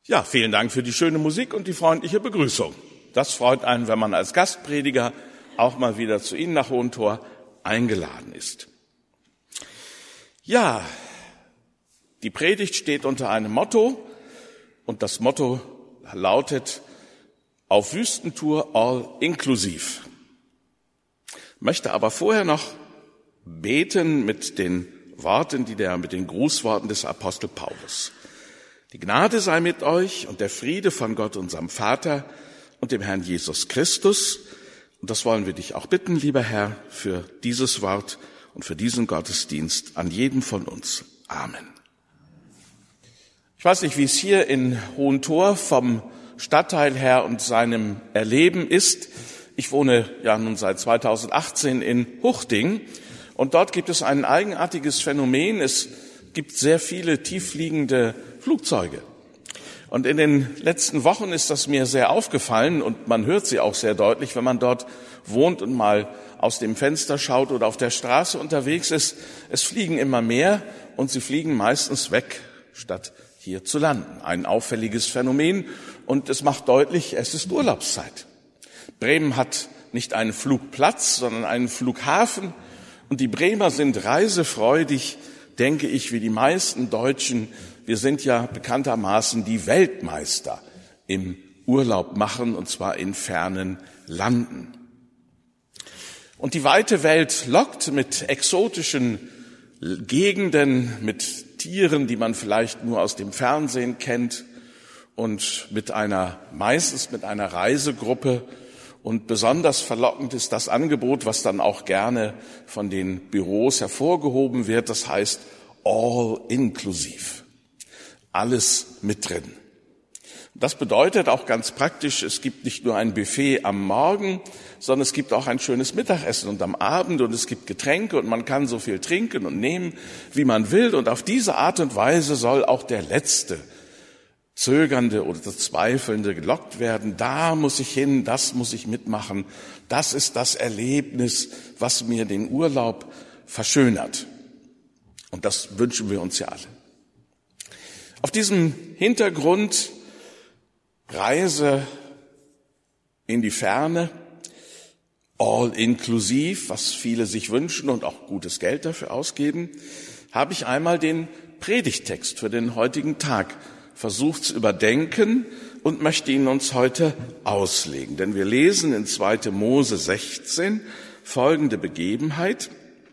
Ja, vielen Dank für die schöne Musik und die freundliche Begrüßung. Das freut einen, wenn man als Gastprediger auch mal wieder zu Ihnen nach Hohentor eingeladen ist. Ja, die Predigt steht unter einem Motto und das Motto lautet: Auf Wüstentour all inklusiv. Ich möchte aber vorher noch beten mit den Grußworten des Apostel Paulus. Die Gnade sei mit euch und der Friede von Gott, unserem Vater und dem Herrn Jesus Christus. Und das wollen wir dich auch bitten, lieber Herr, für dieses Wort und für diesen Gottesdienst an jeden von uns. Amen. Ich weiß nicht, wie es hier in Hohentor vom Stadtteil her und seinem Erleben ist. Ich wohne ja nun seit 2018 in Huchting und dort gibt es ein eigenartiges Phänomen. Es gibt sehr viele tieffliegende Flugzeuge. Und in den letzten Wochen ist das mir sehr aufgefallen und man hört sie auch sehr deutlich, wenn man dort wohnt und mal aus dem Fenster schaut oder auf der Straße unterwegs ist. Es fliegen immer mehr und sie fliegen meistens weg, statt hier zu landen. Ein auffälliges Phänomen und es macht deutlich, es ist Urlaubszeit. Bremen hat nicht einen Flugplatz, sondern einen Flughafen und die Bremer sind reisefreudig, denke ich, wie die meisten Deutschen. Wir sind ja bekanntermaßen die Weltmeister im Urlaub machen, und zwar in fernen Landen. Und die weite Welt lockt mit exotischen Gegenden, mit Tieren, die man vielleicht nur aus dem Fernsehen kennt und meistens mit einer Reisegruppe. Und besonders verlockend ist das Angebot, was dann auch gerne von den Büros hervorgehoben wird. Das heißt all inklusiv. Alles mit drin. Das bedeutet auch ganz praktisch, es gibt nicht nur ein Buffet am Morgen, sondern es gibt auch ein schönes Mittagessen und am Abend und es gibt Getränke und man kann so viel trinken und nehmen, wie man will. Und auf diese Art und Weise soll auch der Letzte, Zögernde oder Zweifelnde gelockt werden. Da muss ich hin, das muss ich mitmachen. Das ist das Erlebnis, was mir den Urlaub verschönert. Und das wünschen wir uns ja alle. Auf diesem Hintergrund Reise in die Ferne, all inklusiv, was viele sich wünschen und auch gutes Geld dafür ausgeben, habe ich einmal den Predigttext für den heutigen Tag versucht zu überdenken und möchte ihn uns heute auslegen. Denn wir lesen in 2. Mose 16 folgende Begebenheit.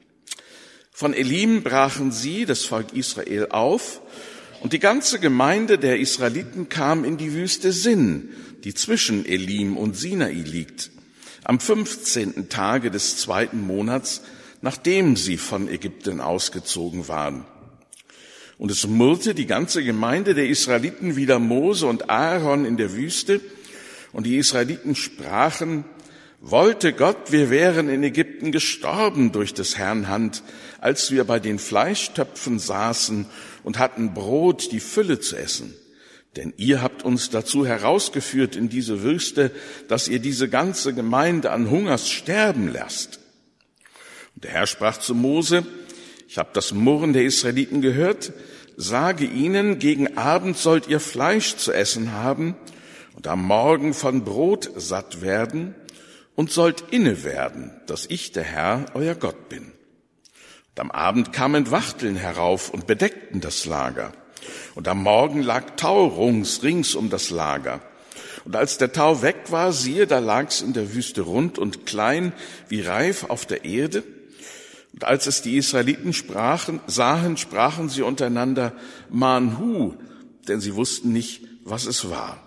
Von Elim brachen sie, das Volk Israel, auf, und die ganze Gemeinde der Israeliten kam in die Wüste Sin, die zwischen Elim und Sinai liegt, am 15. Tage des 2. Monats, nachdem sie von Ägypten ausgezogen waren. Und es murrte die ganze Gemeinde der Israeliten wider Mose und Aaron in der Wüste, und die Israeliten sprachen: Wollte Gott, wir wären in Ägypten gestorben durch des Herrn Hand, als wir bei den Fleischtöpfen saßen und hatten Brot die Fülle zu essen. Denn ihr habt uns dazu herausgeführt in diese Wüste, dass ihr diese ganze Gemeinde an Hungers sterben lasst. Und der Herr sprach zu Mose: Ich habe das Murren der Israeliten gehört. Sage ihnen, gegen Abend sollt ihr Fleisch zu essen haben und am Morgen von Brot satt werden und sollt inne werden, dass ich der Herr, euer Gott bin. Und am Abend kamen Wachteln herauf und bedeckten das Lager. Und am Morgen lag Tau rings um das Lager. Und als der Tau weg war, siehe, da lag's in der Wüste rund und klein wie Reif auf der Erde. Und als es die Israeliten sahen, sprachen sie untereinander Manhu, denn sie wussten nicht, was es war.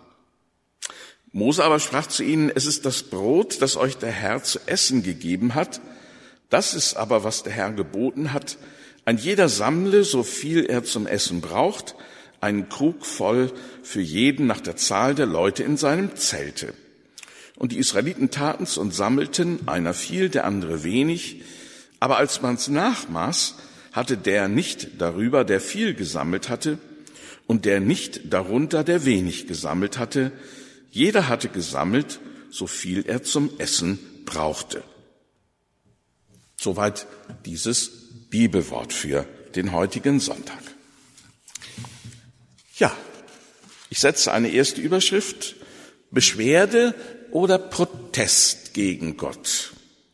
Mose aber sprach zu ihnen: Es ist das Brot, das euch der Herr zu essen gegeben hat. Das ist aber, was der Herr geboten hat. Ein jeder sammle, so viel er zum Essen braucht, einen Krug voll für jeden nach der Zahl der Leute in seinem Zelte. Und die Israeliten taten's und sammelten, einer viel, der andere wenig. Aber als man's nachmaß, hatte der nicht darüber, der viel gesammelt hatte, und der nicht darunter, der wenig gesammelt hatte. Jeder hatte gesammelt, so viel er zum Essen brauchte. Soweit dieses Bibelwort für den heutigen Sonntag. Ja, Ich setze eine erste Überschrift: Beschwerde oder Protest gegen Gott.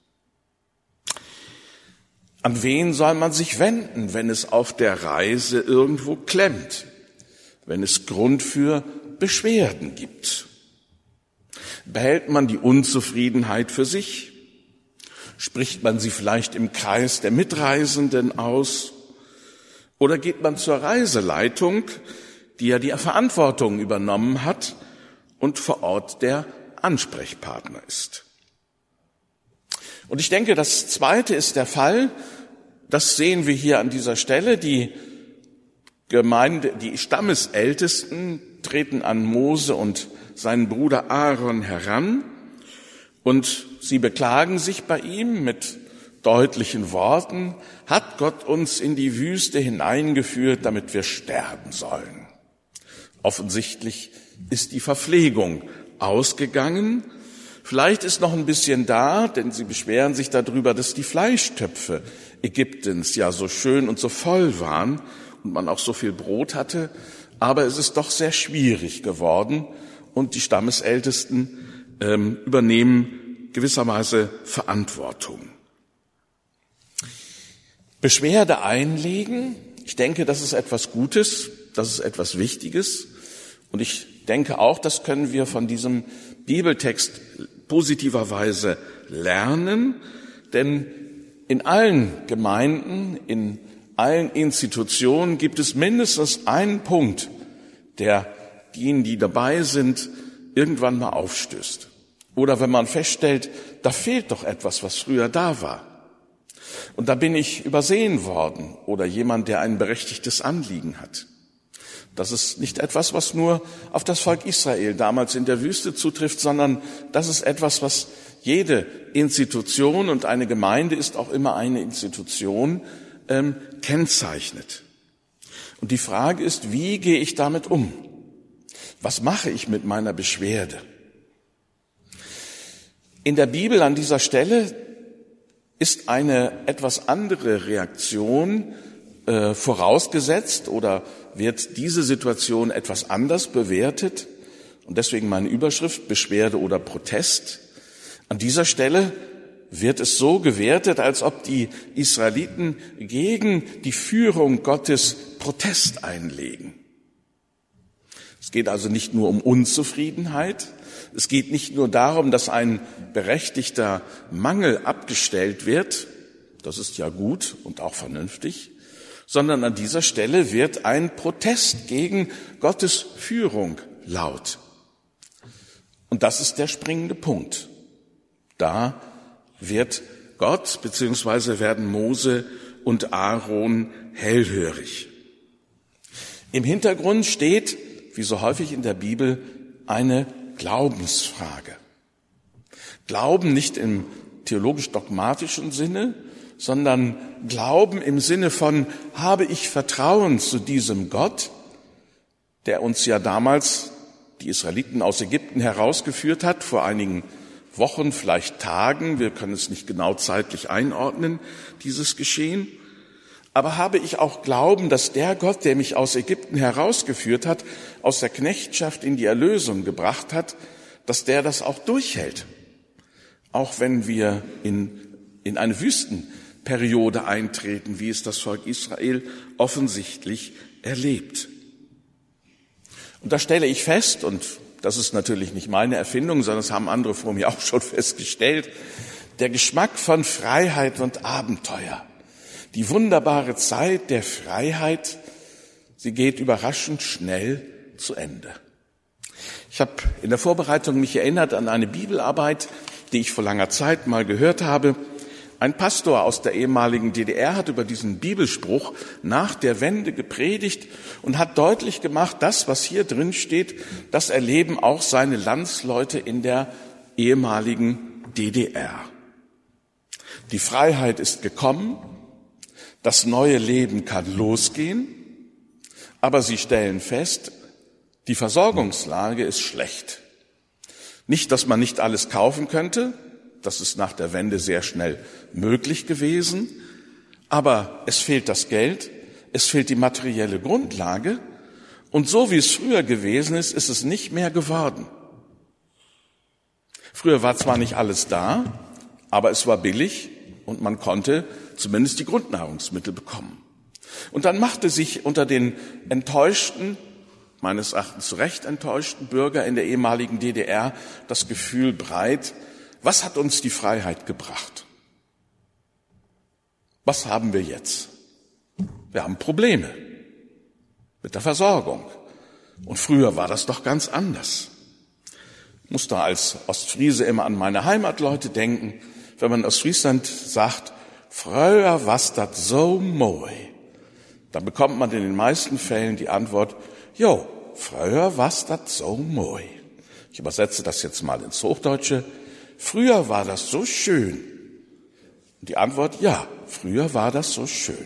An wen soll man sich wenden, wenn es auf der Reise irgendwo klemmt, wenn es Grund für Beschwerden gibt? Behält man die Unzufriedenheit für sich? Spricht man sie vielleicht im Kreis der Mitreisenden aus? Oder geht man zur Reiseleitung, die ja die Verantwortung übernommen hat und vor Ort der Ansprechpartner ist? Und ich denke, das Zweite ist der Fall. Das sehen wir hier an dieser Stelle. Die Stammesältesten treten an Mose und seinen Bruder Aaron heran und sie beklagen sich bei ihm mit deutlichen Worten: Hat Gott uns in die Wüste hineingeführt, damit wir sterben sollen? Offensichtlich ist die Verpflegung ausgegangen. Vielleicht ist noch ein bisschen da, denn sie beschweren sich darüber, dass die Fleischtöpfe Ägyptens ja so schön und so voll waren und man auch so viel Brot hatte. Aber es ist doch sehr schwierig geworden und die Stammesältesten übernehmen gewisserweise Verantwortung. Beschwerde einlegen, ich denke, das ist etwas Gutes, das ist etwas Wichtiges. Und ich denke auch, das können wir von diesem Bibeltext positiverweise lernen, denn in allen Gemeinden, in allen Institutionen gibt es mindestens einen Punkt, der diejenigen, die dabei sind, irgendwann mal aufstößt. Oder wenn man feststellt, da fehlt doch etwas, was früher da war. Und da bin ich übersehen worden oder jemand, der ein berechtigtes Anliegen hat. Das ist nicht etwas, was nur auf das Volk Israel damals in der Wüste zutrifft, sondern das ist etwas, was jede Institution, und eine Gemeinde ist auch immer eine Institution, kennzeichnet. Und die Frage ist, wie gehe ich damit um? Was mache ich mit meiner Beschwerde? In der Bibel an dieser Stelle ist eine etwas andere Reaktion vorausgesetzt oder wird diese Situation etwas anders bewertet. Und deswegen meine Überschrift: Beschwerde oder Protest. An dieser Stelle wird es so gewertet, als ob die Israeliten gegen die Führung Gottes Protest einlegen. Es geht also nicht nur um Unzufriedenheit. Es geht nicht nur darum, dass ein berechtigter Mangel abgestellt wird. Das ist ja gut und auch vernünftig. Sondern an dieser Stelle wird ein Protest gegen Gottes Führung laut. Und das ist der springende Punkt. Da wird Gott bzw. werden Mose und Aaron hellhörig. Im Hintergrund steht, wie so häufig in der Bibel, eine Glaubensfrage. Glauben nicht im theologisch-dogmatischen Sinne, sondern Glauben im Sinne von: Habe ich Vertrauen zu diesem Gott, der uns ja damals die Israeliten aus Ägypten herausgeführt hat, vor einigen Wochen, vielleicht Tagen, wir können es nicht genau zeitlich einordnen, dieses Geschehen. Aber habe ich auch Glauben, dass der Gott, der mich aus Ägypten herausgeführt hat, aus der Knechtschaft in die Erlösung gebracht hat, dass der das auch durchhält? Auch wenn wir in eine Wüstenperiode eintreten, wie es das Volk Israel offensichtlich erlebt. Und da stelle ich fest, und das ist natürlich nicht meine Erfindung, sondern das haben andere vor mir auch schon festgestellt, der Geschmack von Freiheit und Abenteuer, die wunderbare Zeit der Freiheit, sie geht überraschend schnell zu Ende. Ich habe in der Vorbereitung mich erinnert an eine Bibelarbeit, die ich vor langer Zeit mal gehört habe. Ein Pastor aus der ehemaligen DDR hat über diesen Bibelspruch nach der Wende gepredigt und hat deutlich gemacht, das, was hier drin steht, das erleben auch seine Landsleute in der ehemaligen DDR. Die Freiheit ist gekommen, das neue Leben kann losgehen, aber sie stellen fest, die Versorgungslage ist schlecht. Nicht, dass man nicht alles kaufen könnte, das ist nach der Wende sehr schnell möglich gewesen, aber es fehlt das Geld, es fehlt die materielle Grundlage Und so wie es früher gewesen ist, ist es nicht mehr geworden. Früher war zwar nicht alles da, aber es war billig und man konnte zumindest die Grundnahrungsmittel bekommen. Und dann machte sich unter den enttäuschten, meines Erachtens zu Recht enttäuschten Bürger in der ehemaligen DDR das Gefühl breit, was hat uns die Freiheit gebracht? Was haben wir jetzt? Wir haben Probleme mit der Versorgung. Und früher war das doch ganz anders. Ich muss da als Ostfriese immer an meine Heimatleute denken. Wenn man in Ostfriesland sagt, früher was dat so moi, dann bekommt man in den meisten Fällen die Antwort, jo, früher was dat so moi. Ich übersetze das jetzt mal ins Hochdeutsche. Früher war das so schön. Und die Antwort, ja, früher war das so schön.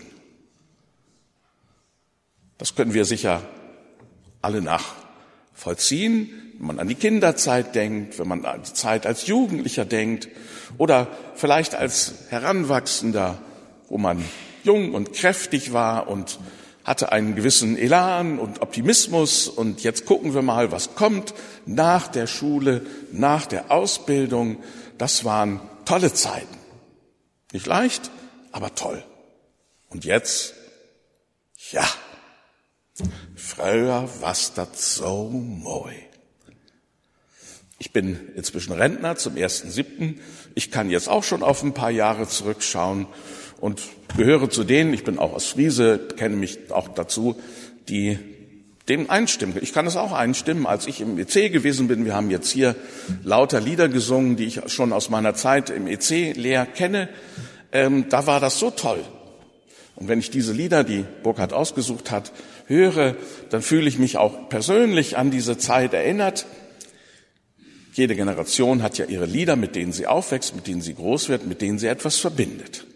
Das können wir sicher alle nachvollziehen, wenn man an die Kinderzeit denkt, wenn man an die Zeit als Jugendlicher denkt oder vielleicht als Heranwachsender, wo man jung und kräftig war und hatte einen gewissen Elan und Optimismus und jetzt gucken wir mal, was kommt nach der Schule, nach der Ausbildung. Das waren tolle Zeiten. Nicht leicht, aber toll. Und jetzt, ja, früher was das so moi. Ich bin inzwischen Rentner zum 1.7. Ich kann jetzt auch schon auf ein paar Jahre zurückschauen und gehöre zu denen, ich bin auch Ostfriese, kenne mich auch dazu, die dem einstimmen. Ich kann es auch einstimmen, als ich im EC gewesen bin. Wir haben jetzt hier lauter Lieder gesungen, die ich schon aus meiner Zeit im EC-Lehr kenne. Da war das so toll. Und wenn ich diese Lieder, die Burkhard ausgesucht hat, höre, dann fühle ich mich auch persönlich an diese Zeit erinnert. Jede Generation hat ja ihre Lieder, mit denen sie aufwächst, mit denen sie groß wird, mit denen sie etwas verbindet.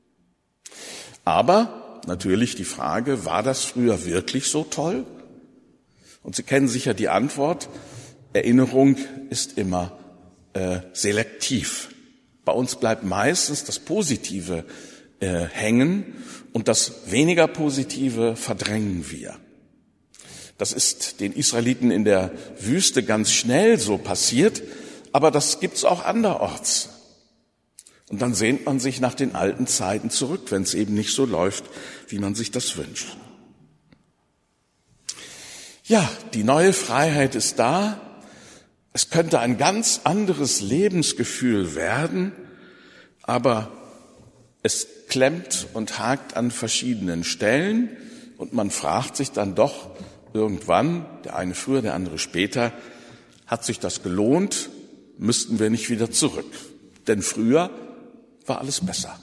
Aber natürlich die Frage, war das früher wirklich so toll? Und Sie kennen sicher die Antwort, Erinnerung ist immer selektiv. Bei uns bleibt meistens das Positive hängen und das weniger Positive verdrängen wir. Das ist den Israeliten in der Wüste ganz schnell so passiert, aber das gibt's auch anderorts. Und dann sehnt man sich nach den alten Zeiten zurück, wenn es eben nicht so läuft, wie man sich das wünscht. Ja, die neue Freiheit ist da. Es könnte ein ganz anderes Lebensgefühl werden, aber es klemmt und hakt an verschiedenen Stellen und man fragt sich dann doch irgendwann, der eine früher, der andere später, hat sich das gelohnt? Müssten wir nicht wieder zurück? Denn früher war alles besser.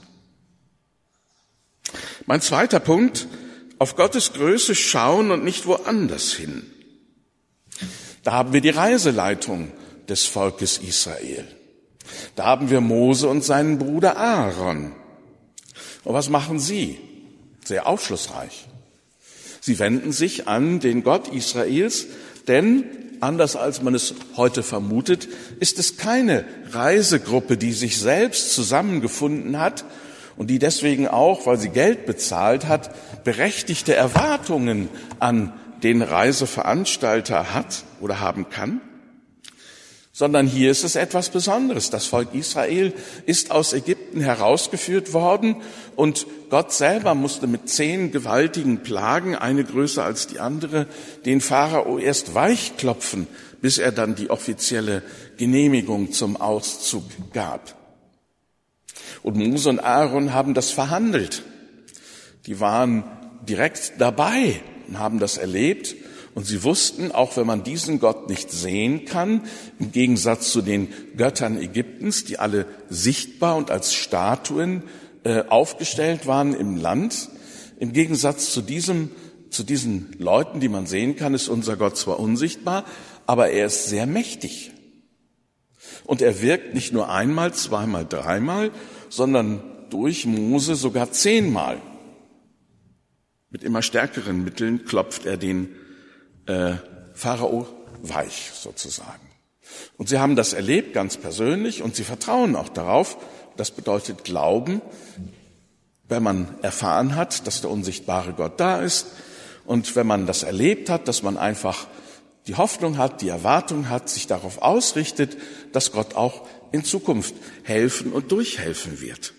Mein zweiter Punkt, auf Gottes Größe schauen und nicht woanders hin. Da haben wir die Reiseleitung des Volkes Israel. Da haben wir Mose und seinen Bruder Aaron. Und was machen sie? Sehr aufschlussreich. Sie wenden sich an den Gott Israels, denn anders als man es heute vermutet, ist es keine Reisegruppe, die sich selbst zusammengefunden hat und die deswegen auch, weil sie Geld bezahlt hat, berechtigte Erwartungen an den Reiseveranstalter hat oder haben kann, sondern hier ist es etwas Besonderes. Das Volk Israel ist aus Ägypten herausgeführt worden und Gott selber musste mit 10 gewaltigen Plagen, eine größer als die andere, den Pharao erst weichklopfen, bis er dann die offizielle Genehmigung zum Auszug gab. Und Mose und Aaron haben das verhandelt. Die waren direkt dabei und haben das erlebt. Und sie wussten, auch wenn man diesen Gott nicht sehen kann, im Gegensatz zu den Göttern Ägyptens, die alle sichtbar und als Statuen aufgestellt waren im Land, im Gegensatz zu diesen Leuten, die man sehen kann, ist unser Gott zwar unsichtbar, aber er ist sehr mächtig. Und er wirkt nicht nur einmal, zweimal, dreimal, sondern durch Mose sogar 10-mal. Mit immer stärkeren Mitteln klopft er den Pharao weich sozusagen. Und sie haben das erlebt, ganz persönlich, und sie vertrauen auch darauf. Das bedeutet Glauben, wenn man erfahren hat, dass der unsichtbare Gott da ist Und wenn man das erlebt hat, dass man einfach die Hoffnung hat, die Erwartung hat, sich darauf ausrichtet, dass Gott auch in Zukunft helfen und durchhelfen wird.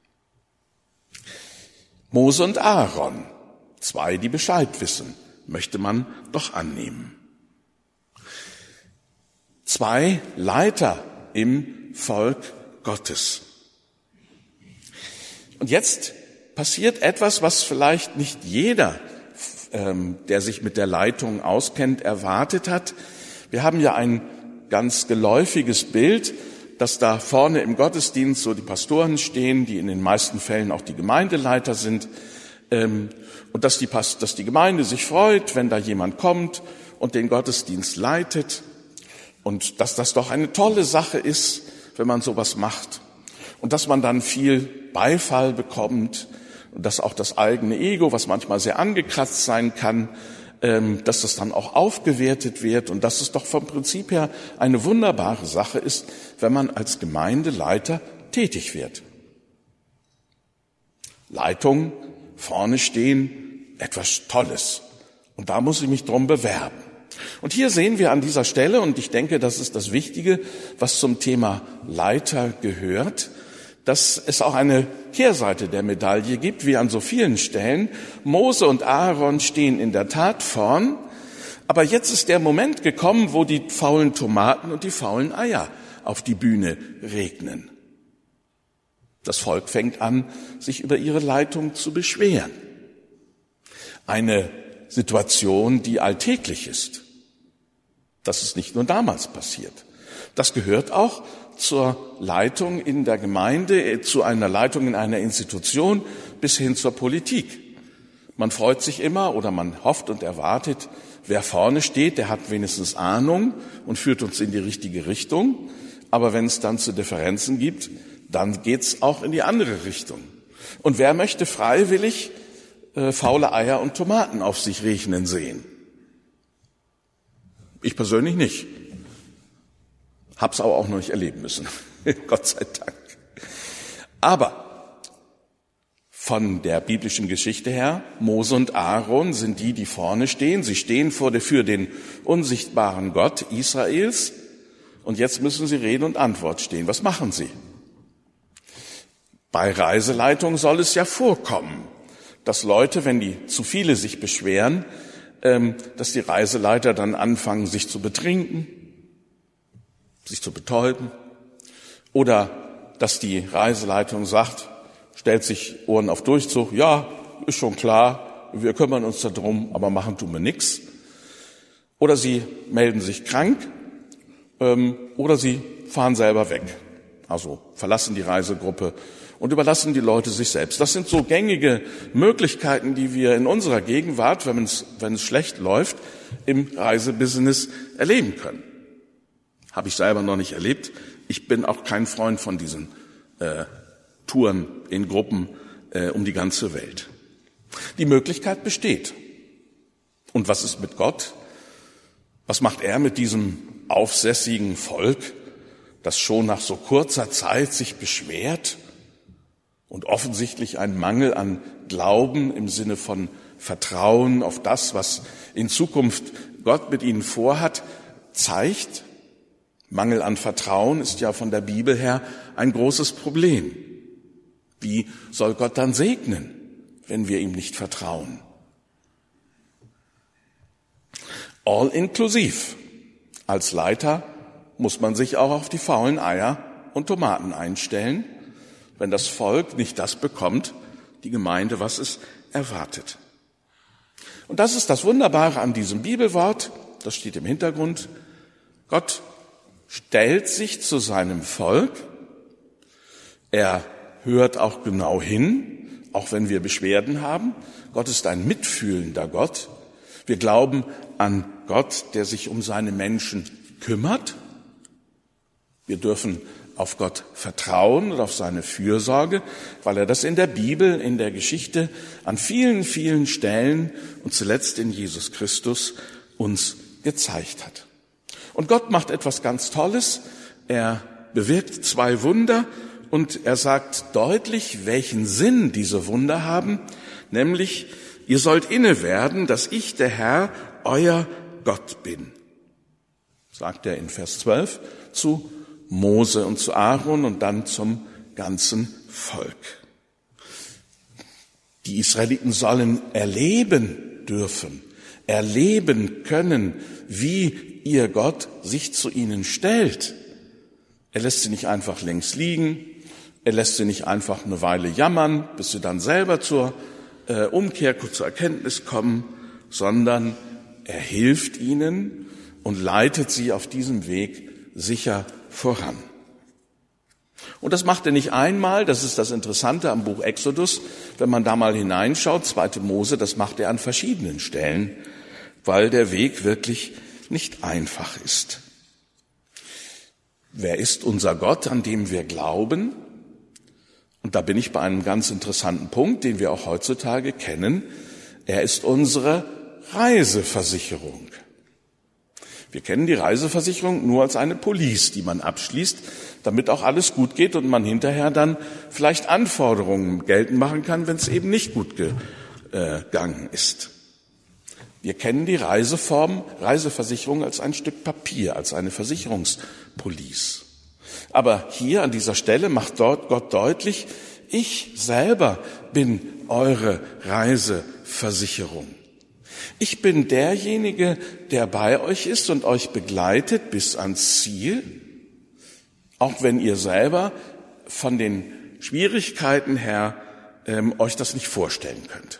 Mose und Aaron, 2, die Bescheid wissen, möchte man doch annehmen. 2 Leiter im Volk Gottes. Und jetzt passiert etwas, was vielleicht nicht jeder, der sich mit der Leitung auskennt, erwartet hat. Wir haben ja ein ganz geläufiges Bild, dass da vorne im Gottesdienst so die Pastoren stehen, die in den meisten Fällen auch die Gemeindeleiter sind, und dass die Gemeinde sich freut, wenn da jemand kommt und den Gottesdienst leitet, und dass das doch eine tolle Sache ist, wenn man sowas macht, und dass man dann viel Beifall bekommt und dass auch das eigene Ego, was manchmal sehr angekratzt sein kann, dass das dann auch aufgewertet wird und dass es doch vom Prinzip her eine wunderbare Sache ist, wenn man als Gemeindeleiter tätig wird. Leitung, vorne stehen, etwas Tolles. Und da muss ich mich drum bewerben. Und hier sehen wir an dieser Stelle, und ich denke, das ist das Wichtige, was zum Thema Leiter gehört, dass es auch eine Kehrseite der Medaille gibt, wie an so vielen Stellen. Mose und Aaron stehen in der Tat vorn, aber jetzt ist der Moment gekommen, wo die faulen Tomaten und die faulen Eier auf die Bühne regnen. Das Volk fängt an, sich über ihre Leitung zu beschweren. Eine Situation, die alltäglich ist. Das ist nicht nur damals passiert. Das gehört auch zur Leitung in der Gemeinde, zu einer Leitung in einer Institution bis hin zur Politik. Man freut sich immer oder man hofft und erwartet, wer vorne steht, der hat wenigstens Ahnung und führt uns in die richtige Richtung. Aber wenn es dann zu Differenzen gibt, dann geht's auch in die andere Richtung. Und wer möchte freiwillig faule Eier und Tomaten auf sich regnen sehen? Ich persönlich nicht. Hab's aber auch noch nicht erleben müssen. Gott sei Dank. Aber von der biblischen Geschichte her, Mose und Aaron sind die vorne stehen. Sie stehen für den unsichtbaren Gott Israels. Und jetzt müssen sie Rede und Antwort stehen. Was machen sie? Bei Reiseleitung soll es ja vorkommen, dass Leute, wenn die zu viele sich beschweren, dass die Reiseleiter dann anfangen, sich zu betrinken, sich zu betäuben, oder dass die Reiseleitung sagt, stellt sich Ohren auf Durchzug, ja, ist schon klar, wir kümmern uns darum, aber machen tun wir nichts. Oder sie melden sich krank, oder sie fahren selber weg, also verlassen die Reisegruppe und überlassen die Leute sich selbst. Das sind so gängige Möglichkeiten, die wir in unserer Gegenwart, wenn es schlecht läuft, im Reisebusiness erleben können. Habe ich selber noch nicht erlebt. Ich bin auch kein Freund von diesen Touren in Gruppen um die ganze Welt. Die Möglichkeit besteht. Und was ist mit Gott? Was macht er mit diesem aufsässigen Volk, das schon nach so kurzer Zeit sich beschwert und offensichtlich einen Mangel an Glauben im Sinne von Vertrauen auf das, was in Zukunft Gott mit ihnen vorhat, zeigt? Mangel an Vertrauen ist ja von der Bibel her ein großes Problem. Wie soll Gott dann segnen, wenn wir ihm nicht vertrauen? All inklusiv. Als Leiter muss man sich auch auf die faulen Eier und Tomaten einstellen, wenn das Volk nicht das bekommt, die Gemeinde, was es erwartet. Und das ist das Wunderbare an diesem Bibelwort, das steht im Hintergrund. Gott stellt sich zu seinem Volk. Er hört auch genau hin, auch wenn wir Beschwerden haben. Gott ist ein mitfühlender Gott. Wir glauben an Gott, der sich um seine Menschen kümmert. Wir dürfen auf Gott vertrauen und auf seine Fürsorge, weil er das in der Bibel, in der Geschichte an vielen, vielen Stellen und zuletzt in Jesus Christus uns gezeigt hat. Und Gott macht etwas ganz Tolles. Er bewirkt 2 Wunder und er sagt deutlich, welchen Sinn diese Wunder haben, nämlich ihr sollt inne werden, dass ich, der Herr, euer Gott bin, sagt er in Vers 12 zu Mose und zu Aaron und dann zum ganzen Volk. Die Israeliten sollen erleben dürfen, erleben können, wie ihr Gott sich zu ihnen stellt. Er lässt sie nicht einfach links liegen, er lässt sie nicht einfach eine Weile jammern, bis sie dann selber zur Umkehr, zur Erkenntnis kommen, sondern er hilft ihnen und leitet sie auf diesem Weg sicher voran. Und das macht er nicht einmal, das ist das Interessante am Buch Exodus, wenn man da mal hineinschaut, 2. Mose, das macht er an verschiedenen Stellen, weil der Weg wirklich nicht einfach ist. Wer ist unser Gott, an dem wir glauben? Und da bin ich bei einem ganz interessanten Punkt, den wir auch heutzutage kennen. Er ist unsere Reiseversicherung. Wir kennen die Reiseversicherung nur als eine Police, die man abschließt, damit auch alles gut geht und man hinterher dann vielleicht Anforderungen geltend machen kann, wenn es eben nicht gut gegangen ist. Wir kennen die Reiseversicherung als ein Stück Papier, als eine Versicherungspolice. Aber hier an dieser Stelle macht dort Gott deutlich, ich selber bin eure Reiseversicherung. Ich bin derjenige, der bei euch ist und euch begleitet bis ans Ziel, auch wenn ihr selber von den Schwierigkeiten her euch das nicht vorstellen könnt.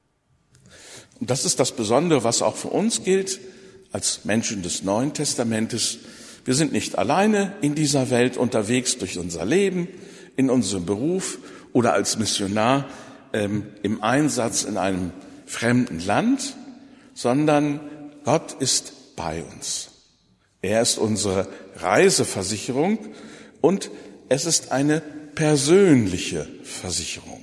Und das ist das Besondere, was auch für uns gilt, als Menschen des Neuen Testamentes. Wir sind nicht alleine in dieser Welt unterwegs durch unser Leben, in unserem Beruf oder als Missionar im Einsatz in einem fremden Land, sondern Gott ist bei uns. Er ist unsere Reiseversicherung und es ist eine persönliche Versicherung.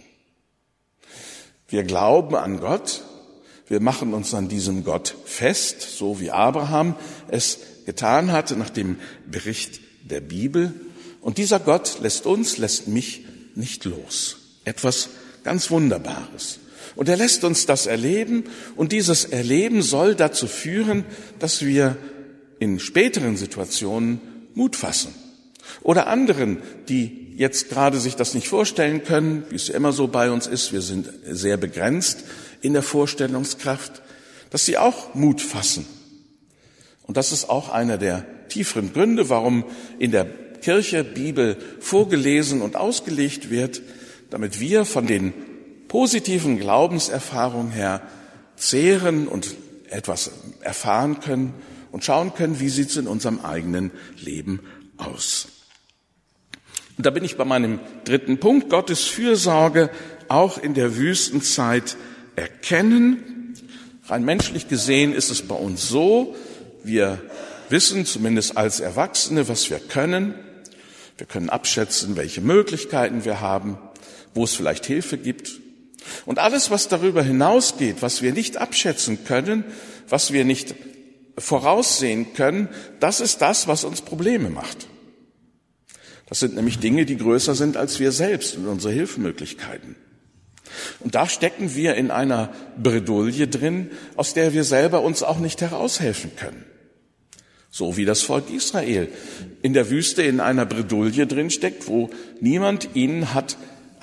Wir glauben an Gott, wir machen uns an diesem Gott fest, so wie Abraham es getan hatte nach dem Bericht der Bibel. Und dieser Gott lässt mich nicht los. Etwas ganz Wunderbares. Und er lässt uns das erleben und dieses Erleben soll dazu führen, dass wir in späteren Situationen Mut fassen. Oder anderen, die jetzt gerade sich das nicht vorstellen können, wie es immer so bei uns ist, wir sind sehr begrenzt in der Vorstellungskraft, dass sie auch Mut fassen. Und das ist auch einer der tieferen Gründe, warum in der Kirche Bibel vorgelesen und ausgelegt wird, damit wir von den positiven Glaubenserfahrungen her zehren und etwas erfahren können und schauen können, wie sieht es in unserem eigenen Leben aus. Und da bin ich bei meinem dritten Punkt, Gottes Fürsorge auch in der Wüstenzeit erkennen. Rein menschlich gesehen ist es bei uns so, wir wissen zumindest als Erwachsene, was wir können. Wir können abschätzen, welche Möglichkeiten wir haben, wo es vielleicht Hilfe gibt. Und alles, was darüber hinausgeht, was wir nicht abschätzen können, was wir nicht voraussehen können, das ist das, was uns Probleme macht. Das sind nämlich Dinge, die größer sind als wir selbst und unsere Hilfsmöglichkeiten. Und da stecken wir in einer Bredouille drin, aus der wir selber uns auch nicht heraushelfen können. So wie das Volk Israel in der Wüste in einer Bredouille drin steckt, wo niemand ihnen hat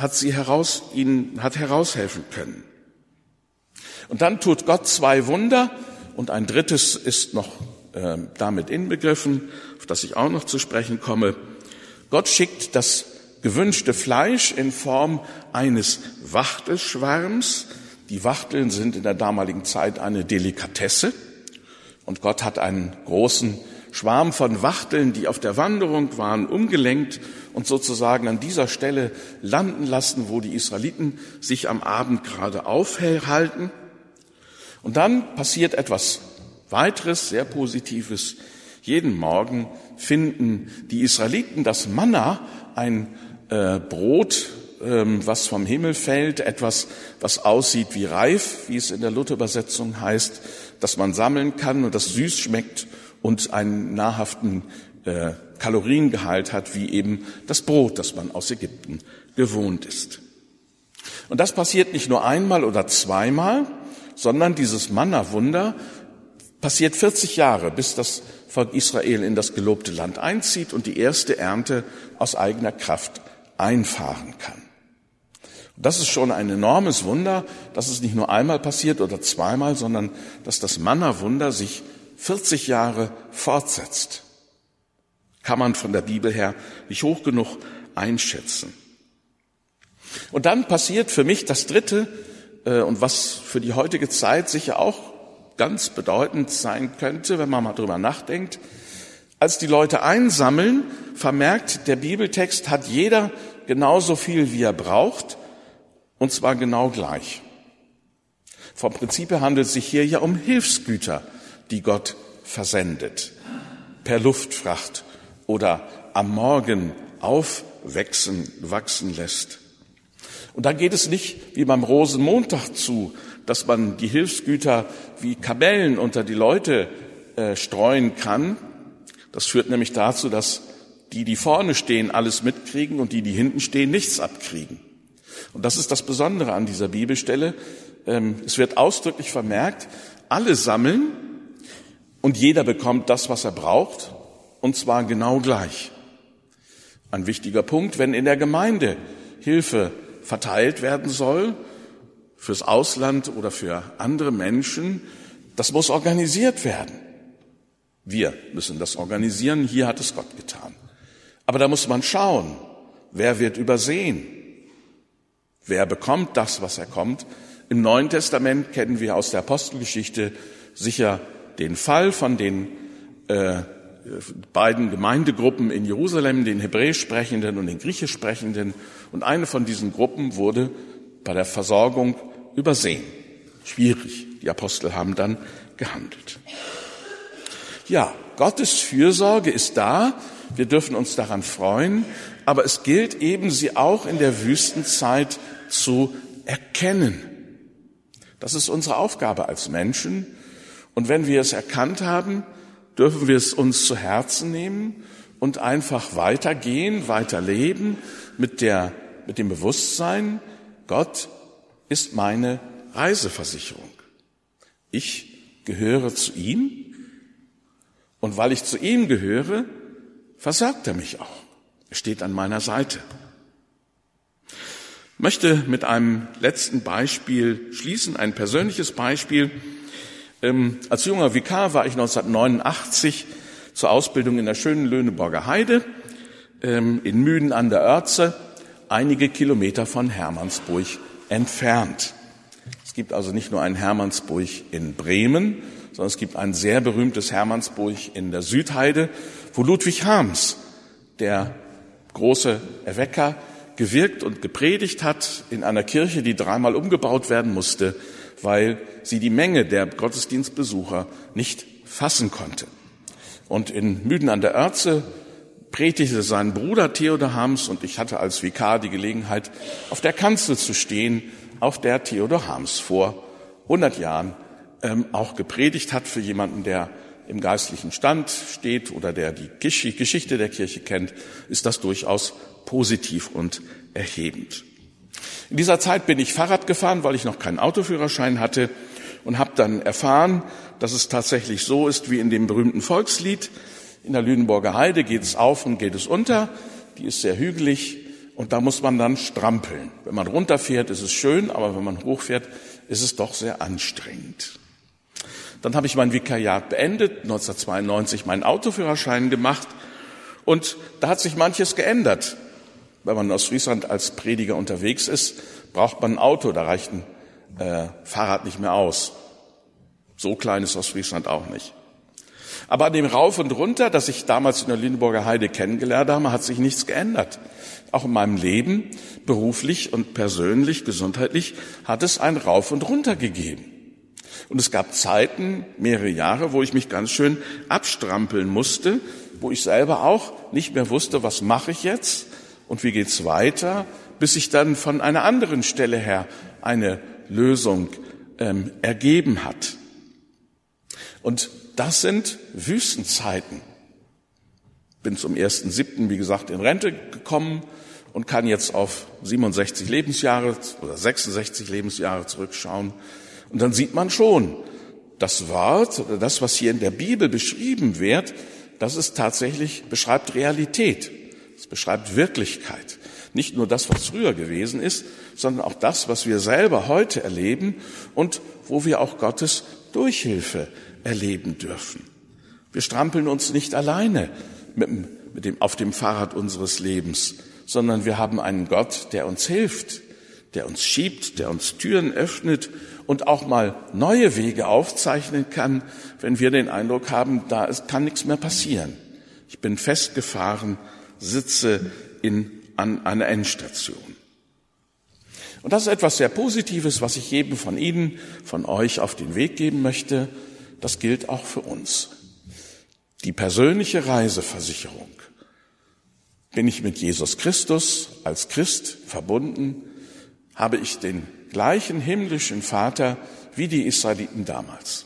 heraushelfen können. Und dann tut Gott 2 Wunder und ein drittes ist noch damit inbegriffen, auf das ich auch noch zu sprechen komme. Gott schickt das gewünschte Fleisch in Form eines Wachtelschwarms. Die Wachteln sind in der damaligen Zeit eine Delikatesse. Und Gott hat einen großen Schwarm von Wachteln, die auf der Wanderung waren, umgelenkt und sozusagen an dieser Stelle landen lassen, wo die Israeliten sich am Abend gerade aufhalten. Und dann passiert etwas weiteres, sehr Positives. Jeden Morgen finden die Israeliten das Manna, ein Brot, was vom Himmel fällt, etwas, was aussieht wie Reif, wie es in der Luther-Übersetzung heißt, das man sammeln kann und das süß schmeckt und einen nahrhaften Kaloriengehalt hat, wie eben das Brot, das man aus Ägypten gewohnt ist. Und das passiert nicht nur einmal oder zweimal, sondern dieses Manna-Wunder passiert 40 Jahre, bis das Volk Israel in das gelobte Land einzieht und die erste Ernte aus eigener Kraft einfahren kann. Das ist schon ein enormes Wunder, dass es nicht nur einmal passiert oder zweimal, sondern dass das Manna-Wunder sich 40 Jahre fortsetzt. Kann man von der Bibel her nicht hoch genug einschätzen. Und dann passiert für mich das Dritte, und was für die heutige Zeit sicher auch ganz bedeutend sein könnte, wenn man mal drüber nachdenkt. Als die Leute einsammeln, vermerkt der Bibeltext, hat jeder genauso viel, wie er braucht, und zwar genau gleich. Vom Prinzip her handelt es sich hier ja um Hilfsgüter, die Gott versendet, per Luftfracht oder am Morgen wachsen lässt. Und da geht es nicht wie beim Rosenmontag zu, dass man die Hilfsgüter wie Kamellen unter die Leute streuen kann. Das führt nämlich dazu, dass die vorne stehen, alles mitkriegen und die hinten stehen, nichts abkriegen. Und das ist das Besondere an dieser Bibelstelle. Es wird ausdrücklich vermerkt, alle sammeln und jeder bekommt das, was er braucht, und zwar genau gleich. Ein wichtiger Punkt, wenn in der Gemeinde Hilfe verteilt werden soll, fürs Ausland oder für andere Menschen, das muss organisiert werden. Wir müssen das organisieren, hier hat es Gott getan. Aber da muss man schauen, wer wird übersehen? Wer bekommt das, was er kommt? Im Neuen Testament kennen wir aus der Apostelgeschichte sicher den Fall von den beiden Gemeindegruppen in Jerusalem, den Hebräisch Sprechenden und den Griechisch Sprechenden. Und eine von diesen Gruppen wurde bei der Versorgung übersehen. Schwierig. Die Apostel haben dann gehandelt. Ja, Gottes Fürsorge ist da. Wir dürfen uns daran freuen. Aber es gilt eben, sie auch in der Wüstenzeit zu erkennen. Das ist unsere Aufgabe als Menschen. Und wenn wir es erkannt haben, dürfen wir es uns zu Herzen nehmen und einfach weitergehen, weiterleben mit dem Bewusstsein, Gott ist meine Reiseversicherung. Ich gehöre zu ihm und weil ich zu ihm gehöre, versorgt er mich auch. Er steht an meiner Seite. Ich möchte mit einem letzten Beispiel schließen, ein persönliches Beispiel. Als junger Vikar war ich 1989 zur Ausbildung in der schönen Löhneburger Heide in Müden an der Oerze, einige Kilometer von Hermannsburg entfernt. Es gibt also nicht nur ein Hermannsburg in Bremen, sondern es gibt ein sehr berühmtes Hermannsburg in der Südheide, wo Ludwig Harms, der große Erwecker, gewirkt und gepredigt hat in einer Kirche, die 3-mal umgebaut werden musste, weil sie die Menge der Gottesdienstbesucher nicht fassen konnte. Und in Müden an der Oerze predigte sein Bruder Theodor Harms und ich hatte als Vikar die Gelegenheit, auf der Kanzel zu stehen, auf der Theodor Harms vor 100 Jahren auch gepredigt hat. Für jemanden, der im geistlichen Stand steht oder der die Geschichte der Kirche kennt, ist das durchaus positiv und erhebend. In dieser Zeit bin ich Fahrrad gefahren, weil ich noch keinen Autoführerschein hatte und habe dann erfahren, dass es tatsächlich so ist wie in dem berühmten Volkslied. In der Lüneburger Heide geht es auf und geht es unter. Die ist sehr hügelig und da muss man dann strampeln. Wenn man runterfährt, ist es schön, aber wenn man hochfährt, ist es doch sehr anstrengend. Dann habe ich mein Vikariat beendet, 1992 meinen Autoführerschein gemacht und da hat sich manches geändert. Wenn man in Ostfriesland als Prediger unterwegs ist, braucht man ein Auto, da reicht ein Fahrrad nicht mehr aus. So klein ist Ostfriesland auch nicht. Aber an dem Rauf und Runter, das ich damals in der Lüneburger Heide kennengelernt habe, hat sich nichts geändert. Auch in meinem Leben, beruflich und persönlich, gesundheitlich, hat es ein Rauf und Runter gegeben. Und es gab Zeiten, mehrere Jahre, wo ich mich ganz schön abstrampeln musste, wo ich selber auch nicht mehr wusste, was mache ich jetzt und wie geht's weiter, bis sich dann von einer anderen Stelle her eine Lösung ergeben hat. Und das sind Wüstenzeiten. Bin zum 1.7., wie gesagt, in Rente gekommen und kann jetzt auf 67 Lebensjahre oder 66 Lebensjahre zurückschauen. Und dann sieht man schon, das Wort oder das, was hier in der Bibel beschrieben wird, das ist tatsächlich, beschreibt Realität. Es beschreibt Wirklichkeit. Nicht nur das, was früher gewesen ist, sondern auch das, was wir selber heute erleben und wo wir auch Gottes Durchhilfe erleben dürfen. Wir strampeln uns nicht alleine auf dem Fahrrad unseres Lebens, sondern wir haben einen Gott, der uns hilft, der uns schiebt, der uns Türen öffnet und auch mal neue Wege aufzeichnen kann, wenn wir den Eindruck haben, kann nichts mehr passieren. Ich bin festgefahren, sitze an einer Endstation. Und das ist etwas sehr Positives, was ich jedem von Ihnen, von euch auf den Weg geben möchte. Das gilt auch für uns. Die persönliche Reiseversicherung. Bin ich mit Jesus Christus als Christ verbunden? Habe ich den gleichen himmlischen Vater wie die Israeliten damals?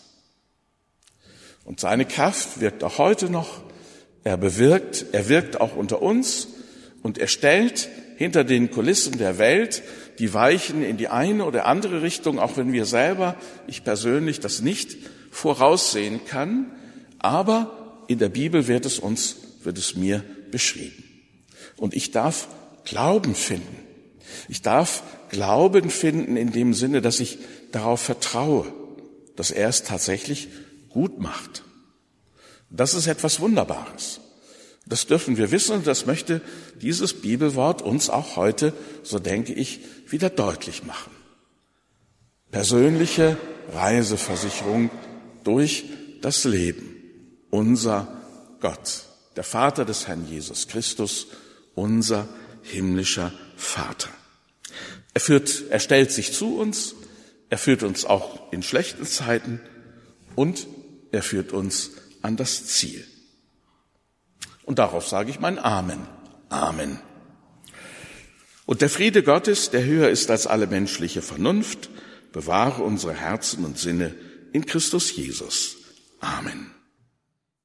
Und seine Kraft wirkt auch heute noch. Er wirkt auch unter uns und er stellt hinter den Kulissen der Welt die Weichen in die eine oder andere Richtung, auch wenn wir selber, ich persönlich, das nicht voraussehen kann. Aber in der Bibel wird es mir beschrieben. Und ich darf Glauben finden. Ich darf Glauben finden in dem Sinne, dass ich darauf vertraue, dass er es tatsächlich gut macht. Das ist etwas Wunderbares. Das dürfen wir wissen und das möchte dieses Bibelwort uns auch heute, so denke ich, wieder deutlich machen. Persönliche Reiseversicherung durch das Leben. Unser Gott, der Vater des Herrn Jesus Christus, unser himmlischer Vater. Er stellt sich zu uns, er führt uns auch in schlechten Zeiten und er führt uns an das Ziel. Und darauf sage ich mein Amen. Amen. Und der Friede Gottes, der höher ist als alle menschliche Vernunft, bewahre unsere Herzen und Sinne in Christus Jesus. Amen.